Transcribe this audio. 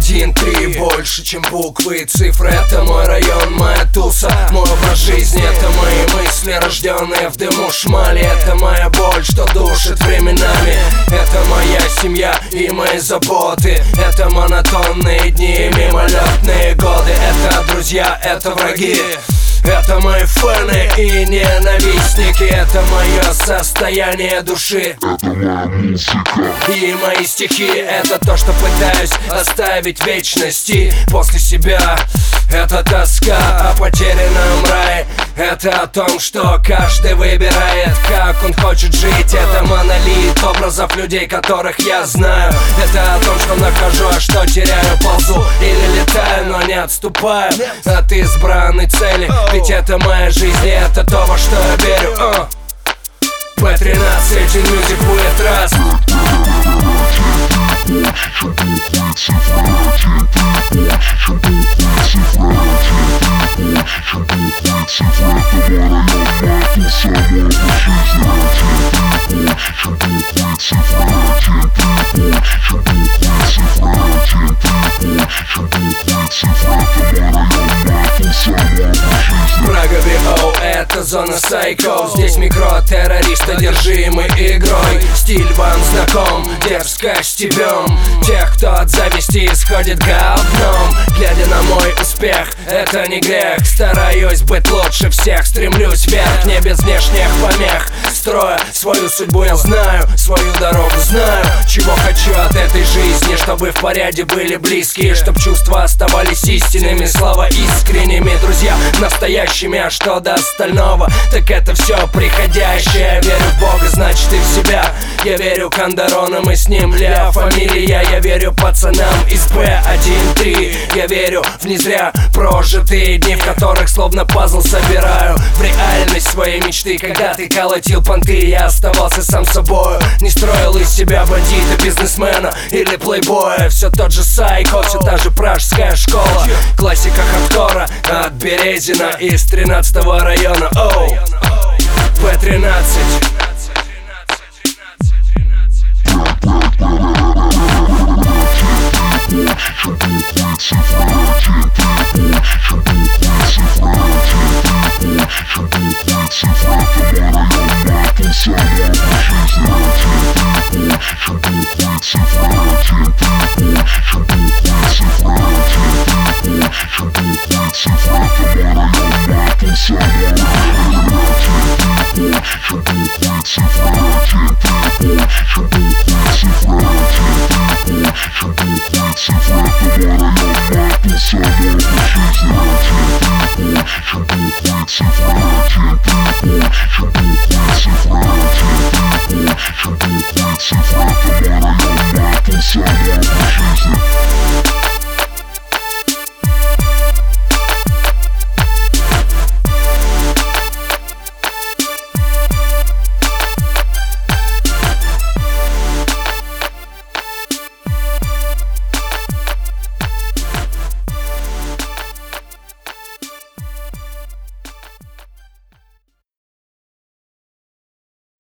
1-3, больше, чем буквы и цифры. Это мой район, моя туса, мой образ жизни. Это мои мысли, рожденные в дыму шмали. Это моя боль, что душит временами. Это моя семья и мои заботы. Это монотонные дни и мимолетные годы. Это друзья, это враги. Это мои фэны и ненавистники. Это мое состояние души. Это моя музыка. И мои стихи — это то, что пытаюсь оставить в вечности после себя. Это тоска о потерянном рае. Это о том, что каждый выбирает, как он хочет жить. Это монолит образов людей, которых я знаю. Это о том, что нахожу, а что теряю. Ползу или летаю, но не отступаю от избранной цели. Ведь это моя жизнь, и это то, во что я верю. P13 Music будет раз. Прага ВО — это зона сайко. Здесь микротеррористы, одержимы игрой. Стиль вам знаком, дерзко стебем тех, кто от зависти исходит говном. Глядя на мой успех, это не грех. Стараюсь быть лучше всех, стремлюсь вверх, не без внешних помех. Строя свою судьбу, я знаю, свою дорогу знаю. Чего хочу от этой жизни, чтобы в порядке были близкие, чтоб чувства оставались истинными, слова искренними, друзья настоящими. А что до остального, так это все приходящее. Я верю в Бога, значит и в себя. Я верю Кондоронам и с ним Ля фамилия. Я верю пацанам из P1-3. Я верю в не зря прожитые дни, в которых словно пазл собираю в реальность своей мечты. Когда ты колотил понты, я оставался сам собою. Не строил из себя бандита, бизнесмена или плейбоя. Все тот же сайко, все та же пражская школа. Классика хардкора от Березина из 13-го района. P13